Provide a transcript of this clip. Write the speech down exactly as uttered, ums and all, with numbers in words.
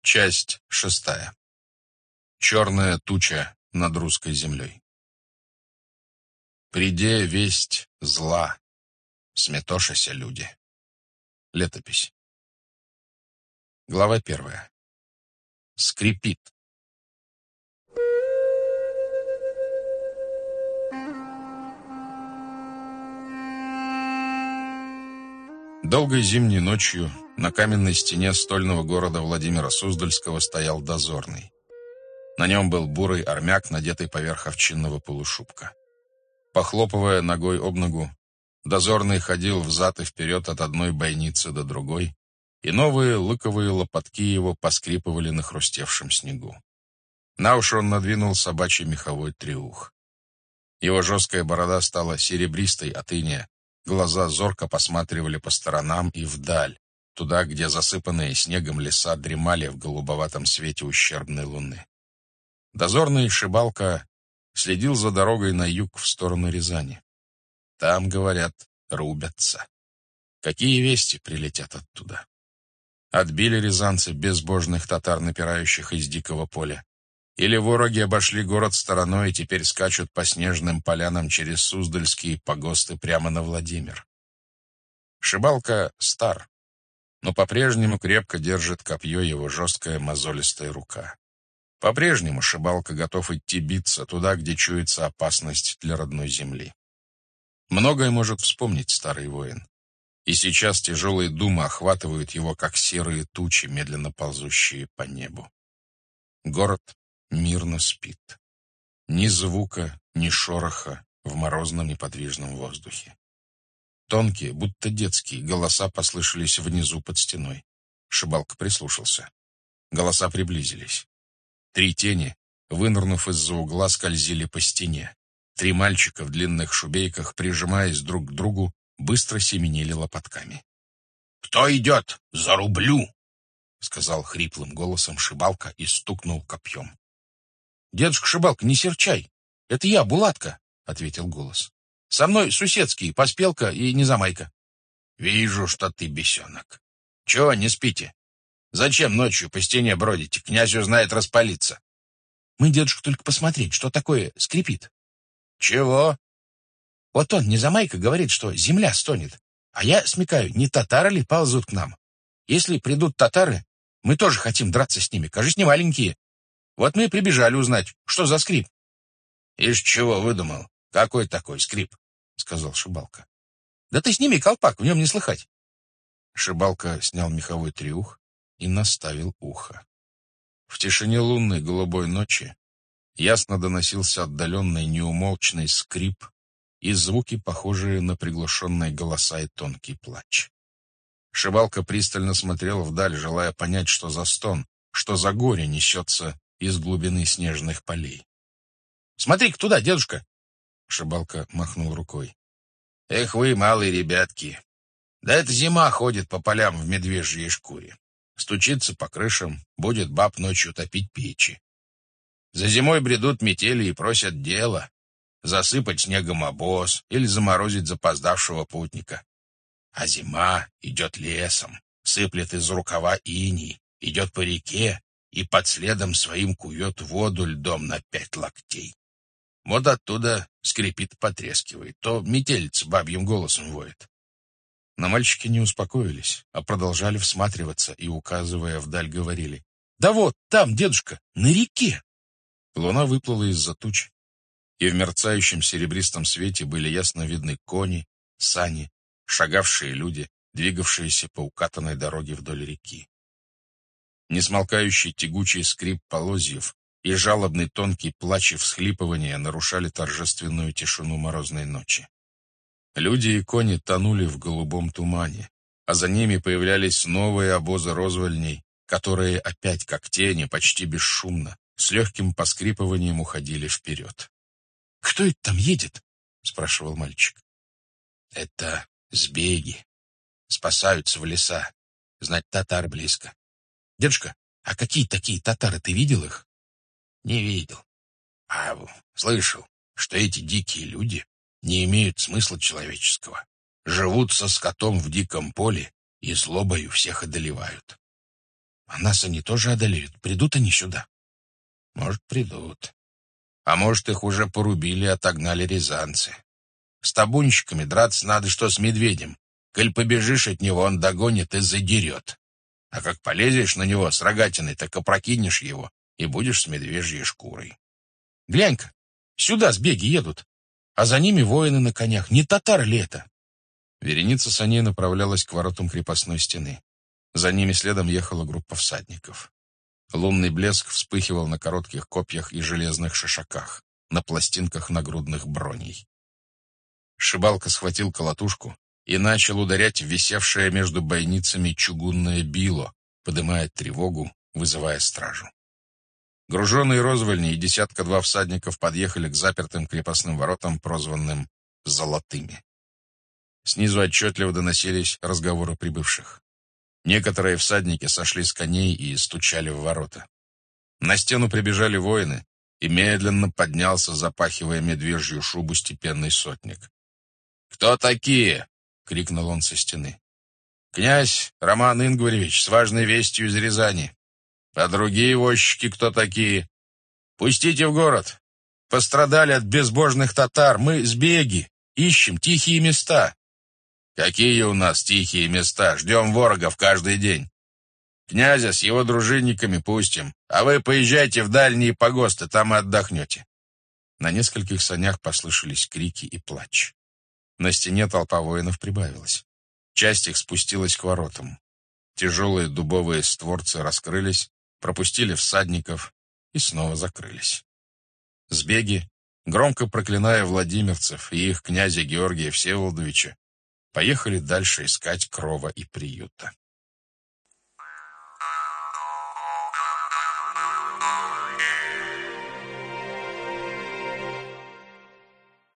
Часть шестая. Черная туча над русской землей. Приде весть зла, сметошися люди. Летопись. Глава первая. Скрипит. Долгой зимней ночью на каменной стене стольного города Владимира Суздальского стоял дозорный. На нем был бурый армяк, надетый поверх овчинного полушубка. Похлопывая ногой об ногу, дозорный ходил взад и вперед от одной бойницы до другой, и новые лыковые лопатки его поскрипывали на хрустевшем снегу. На уши он надвинул собачий меховой треух. Его жесткая борода стала серебристой от иния, глаза зорко посматривали по сторонам и вдаль, туда, где засыпанные снегом леса дремали в голубоватом свете ущербной луны. Дозорный Шибалка следил за дорогой на юг в сторону Рязани. Там, говорят, рубятся. Какие вести прилетят оттуда? Отбили рязанцы безбожных татар, напирающих из дикого поля? Или вороги обошли город стороной и теперь скачут по снежным полянам через Суздальские погосты прямо на Владимир? Шибалка стар, но по-прежнему крепко держит копье его жесткая мозолистая рука. По-прежнему Шибалка готов идти биться туда, где чуется опасность для родной земли. Многое может вспомнить старый воин. И сейчас тяжелые думы охватывают его, как серые тучи, медленно ползущие по небу. Город мирно спит. Ни звука, ни шороха в морозном неподвижном воздухе. Тонкие, будто детские, голоса послышались внизу под стеной. Шибалка прислушался. Голоса приблизились. Три тени, вынырнув из-за угла, скользили по стене. Три мальчика в длинных шубейках, прижимаясь друг к другу, быстро семенили лопатками. «Кто идет? Зарублю!» — сказал хриплым голосом Шибалка и стукнул копьем. «Дедушка Шибалка, не серчай. Это я, Булатка», — ответил голос. «Со мной суседские, Поспелка и Незамайка». «Вижу, что ты бесенок. Чего не спите? Зачем ночью по стене бродите? Князь узнает, распалиться». «Мы, дедушка, только посмотреть, что такое скрипит». «Чего?» «Вот он, Незамайка, говорит, что земля стонет. А я смекаю, не татары ли ползут к нам? Если придут татары, мы тоже хотим драться с ними, кажись, не маленькие. Вот мы и прибежали узнать, что за скрип». «Из чего выдумал? Какой такой скрип?» — сказал Шибалка. «Да ты сними колпак, в нем не слыхать». Шибалка снял меховой треух и наставил ухо. В тишине лунной голубой ночи ясно доносился отдаленный неумолчный скрип и звуки, похожие на приглушенные голоса и тонкий плач. Шибалка пристально смотрел вдаль, желая понять, что за стон, что за горе несется из глубины снежных полей. «Смотри-ка туда, дедушка!» Шибалка махнул рукой. «Эх вы, малые ребятки! Да это зима ходит по полям в медвежьей шкуре. Стучится по крышам, будет баб ночью топить печи. За зимой бредут метели и просят дела. Засыпать снегом обоз или заморозить запоздавшего путника. А зима идет лесом, сыплет из рукава иней, идет по реке и под следом своим кует воду льдом на пять локтей. Вот оттуда скрипит, потрескивает, то метелица бабьим голосом воет». Но мальчики не успокоились, а продолжали всматриваться и, указывая вдаль, говорили: «Да вот, там, дедушка, на реке!» Луна выплыла из-за туч, и в мерцающем серебристом свете были ясно видны кони, сани, шагавшие люди, двигавшиеся по укатанной дороге вдоль реки. Несмолкающий тягучий скрип полозьев и жалобный тонкий плач и всхлипывания нарушали торжественную тишину морозной ночи. Люди и кони тонули в голубом тумане, а за ними появлялись новые обозы розвольней, которые опять, как тени, почти бесшумно, с легким поскрипыванием уходили вперед. «Кто это там едет?» — спрашивал мальчик. «Это сбеги. Спасаются в леса. Знать, татар близко». «Дедушка, а какие такие татары, ты видел их?» «Не видел. А слышал, что эти дикие люди не имеют смысла человеческого. Живут со скотом в диком поле и злобою всех одолевают». А нас они тоже одолеют. Придут они сюда? Может, придут. А может, их уже порубили и отогнали рязанцы. С табунщиками драться надо, что с медведем. Коль побежишь от него, он догонит и задерет. А как полезешь на него с рогатиной, так опрокинешь его и будешь с медвежьей шкурой. Глянь-ка, сюда сбеги едут, а за ними воины на конях. Не татар ли это? Вереница саней направлялась к воротам крепостной стены. За ними следом ехала группа всадников. Лунный блеск вспыхивал на коротких копьях и железных шишаках, на пластинках нагрудных броней. Шибалка схватил колотушку и начал ударять в висевшее между бойницами чугунное било, подымая тревогу, вызывая стражу. Груженные розвольни и десятка-два всадников подъехали к запертым крепостным воротам, прозванным «золотыми». Снизу отчетливо доносились разговоры прибывших. Некоторые всадники сошли с коней и стучали в ворота. На стену прибежали воины, и медленно поднялся, запахивая медвежью шубу, степенный сотник. «Кто такие?» — крикнул он со стены. «Князь Роман Ингваревич с важной вестью из Рязани. А другие возчики кто такие? Пустите в город. Пострадали от безбожных татар. Мы сбеги, ищем тихие места». «Какие у нас тихие места? Ждем ворогов каждый день. Князя с его дружинниками пустим, а вы поезжайте в дальние погосты, там и отдохнете». На нескольких санях послышались крики и плач. На стене толпа воинов прибавилась. Часть их спустилась к воротам. Тяжелые дубовые створцы раскрылись, пропустили всадников и снова закрылись. Сбеги, громко проклиная владимирцев и их князя Георгия Всеволодовича, поехали дальше искать крова и приюта.